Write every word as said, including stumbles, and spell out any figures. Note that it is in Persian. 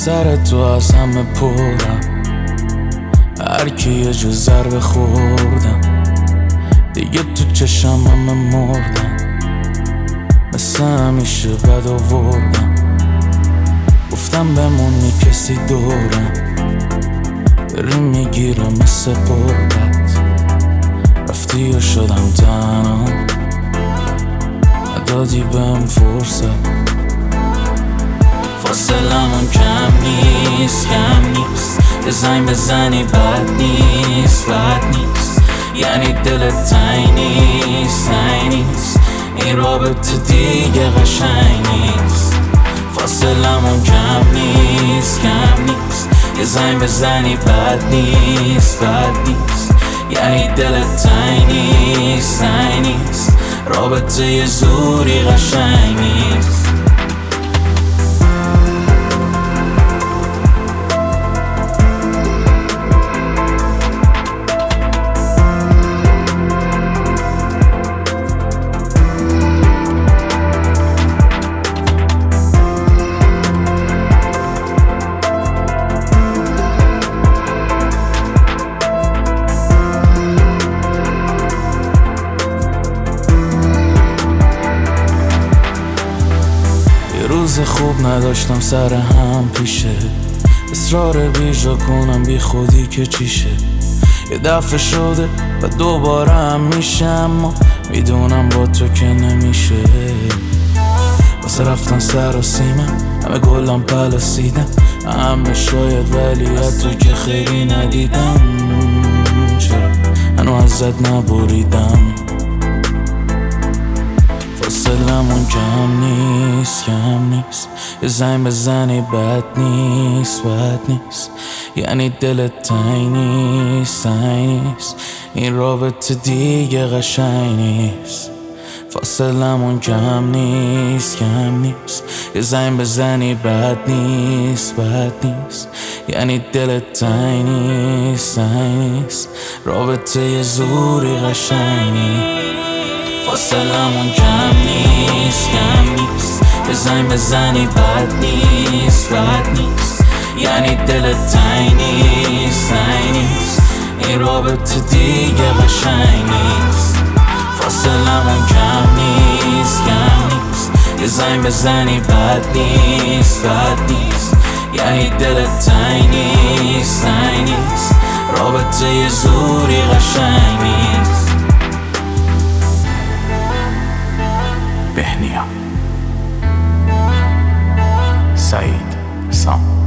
سر تو از همه پرم، هر کی یه جو ضربه خوردم دیگه تو چشم همه مردم، مثل همیشه بد آوردم، گفتم بمونی کسی دورم، بری میگیره مثل قربت، رفتی و شدم تنها، ندادی بهم فرصت، فاصلمون کم نیست کم نیست، یه زنگ بزنی بد نیست بد نیست، یعنی دلت تنگ نیست تنگ نیست، این رابطه دیگه قشنگ نیست، فاصلمون کم نیست کم نیست، یه زنگ بزنی بد نیست بد نیست، یعنی دلت تنگ نیست تنگ نیست، رابطه یه زوری قشنگ نیست. روز خوب نداشتم سر هم پیشه، اصرار بیجا کنم بی خودی که چیشه، یه دفعه شده و دوباره هم میشه، اما میدونم با تو که نمیشه، واسه رفتن سر و سیمم همه گلم پلاسیدم، همه شاید ولی از تو که خیلی ندیدم، چرا هنو ازت نبریدم، فاصلمون کم نیست کم نیست، یه زنگ بزنی بد نیست بد نیست، یعنی دلت تنگ نیست تنگ نیست، این رابطه دیگه قشنگ نیست، فاصلمون کم نیست کم نیست، یه زنگ بزنی بد نیست بد نیست، یعنی دلت تنگ نیست تنگ نیست، رابطه یه زوری قشنگ نیست، فاصلمون کم نیست کم نیست، یه زنگ بزنی بد نیست بد نیست، یعنی دلت تنگ نیست تنگ نیست، این رابطه دیگه قشنگ نیست، فاصلمون کم نیست کم نیست، یه زنگ بزنی بد نیست بد نیست، یعنی دلت تنگ نیست تنگ نیست، رابطه یه زوری قشنگ نیست. بهنیا سعید سام